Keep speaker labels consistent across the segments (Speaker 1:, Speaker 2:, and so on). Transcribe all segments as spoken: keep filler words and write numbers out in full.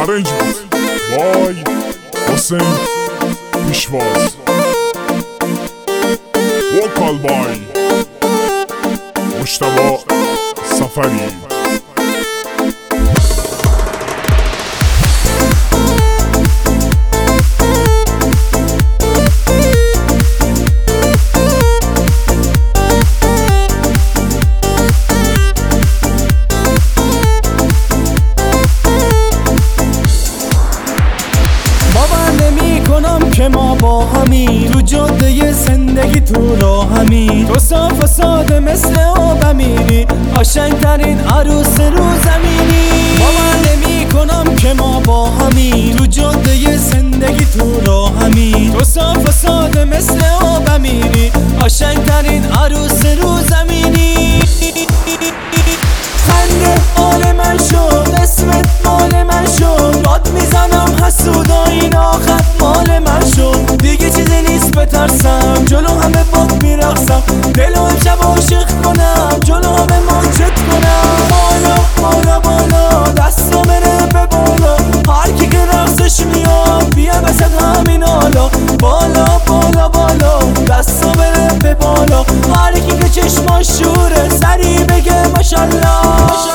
Speaker 1: آرنج بود. وای حسین پیشواز وکال بای مجتبی سفری.
Speaker 2: که ما با همی تو جاده زندگی تو راهمی، تو صاف و ساده مثل آب میری، قشنگترین عروس رو زمینی. باور نمی کنم که ما با همی تو جاده زندگی تو راهمی، تو صاف و ساده مثل آب میری، قشنگترین عروس رو زمینی. خنده مال من شد، اسمت مال من شد، داد میزنم حسودا این آخر مال من شد. دیگه چیزی نیست بترسم، جلو همه باد میرقصم، دلو امشب عاشق کنم، جلو همه ماجد کنم. بالا بالا بالا دستا بره به بالا، هر کی که رقصش میاد بیا وسط همین حالا. بالا بالا بالا دستا بره به بالا، هر کی که چشماش شوره سری بگه ماشالله.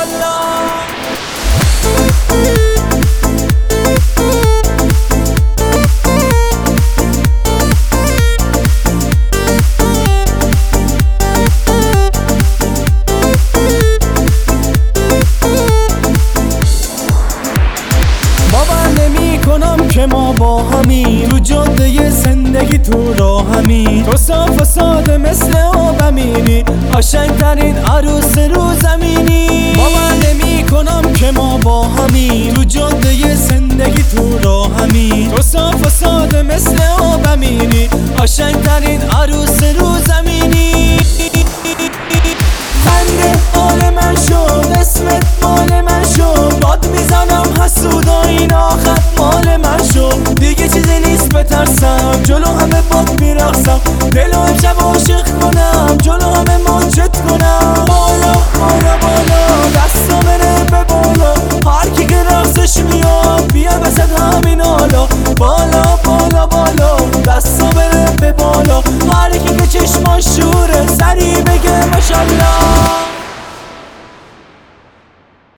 Speaker 2: که ما با همی تو جاده زندگی تو راهمی، تو صاف و ساده مثل آب میری، قشنگترین عروس رو زمینی. باور نمی کنم که ما با همی تو جاده زندگی تو راهمی، تو صاف و ساده مثل آب میری، قشنگترین عروس رو زمینی. خنده مال من شد، اسمت مال من شد، داد میزنم حسودا این آخر مال من شد. دیگه چیزی نیست بترسم، جلو همه باد میرقصم، دلو امشب عاشق کنم، جلو همه ماجد کنم. بالا بالا بالا دستا بره به بالا، هر کی که رقصش میاد بیا